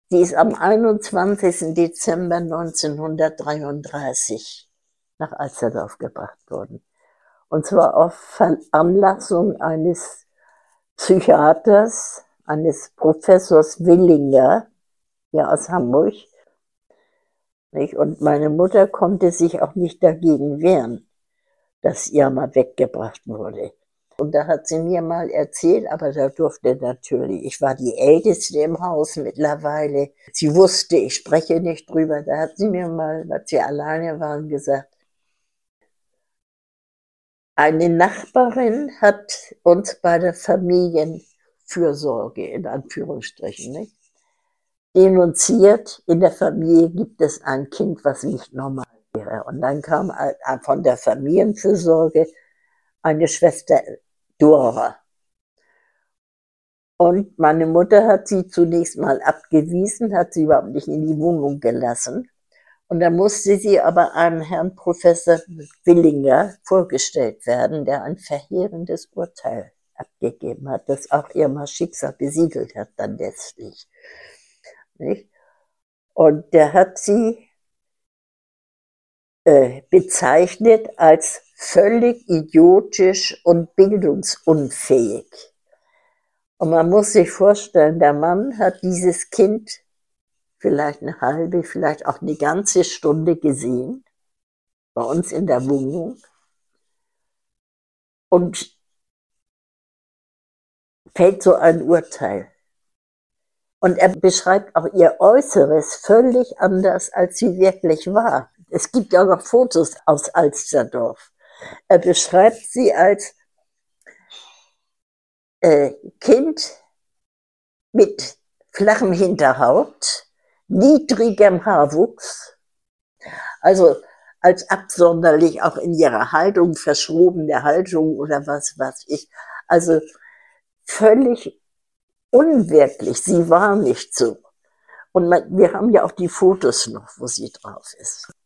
Sie ist am 21. Dezember 1933 nach Alsterdorf gebracht worden. Und zwar auf Veranlassung eines Psychiaters, eines Professors Willinger, hier aus Hamburg. Nicht? Und meine Mutter konnte sich auch nicht dagegen wehren, dass ihr mal weggebracht wurde. Und da hat sie mir mal erzählt, aber da durfte natürlich, ich war die Älteste im Haus mittlerweile. Sie wusste, ich spreche nicht drüber. Da hat sie mir mal, als wir alleine waren, gesagt, eine Nachbarin hat uns bei der Familienfürsorge, in Anführungsstrichen, nicht, denunziert, in der Familie gibt es ein Kind, was nicht normal wäre. Und dann kam von der Familienfürsorge eine Schwester Dora. Und meine Mutter hat sie zunächst mal abgewiesen, hat sie überhaupt nicht in die Wohnung gelassen. Und dann musste sie aber einem Herrn Professor Willinger vorgestellt werden, der ein verheerendes Urteil abgegeben hat, das auch ihr mal Schicksal besiegelt hat dann letztlich. Nicht? Und der hat sie bezeichnet als völlig idiotisch und bildungsunfähig. Und man muss sich vorstellen, der Mann hat dieses Kind vielleicht eine halbe, vielleicht auch eine ganze Stunde gesehen, bei uns in der Wohnung, und fällt so ein Urteil. Und er beschreibt auch ihr Äußeres völlig anders, als sie wirklich war. Es gibt ja noch Fotos aus Alsterdorf. Er beschreibt sie als Kind mit flachem Hinterhaupt, niedrigem Haarwuchs, also als absonderlich auch in ihrer Haltung, verschrobene Haltung oder was weiß ich. Also völlig unwirklich. Sie war nicht so. Und wir haben ja auch die Fotos noch, wo sie drauf ist.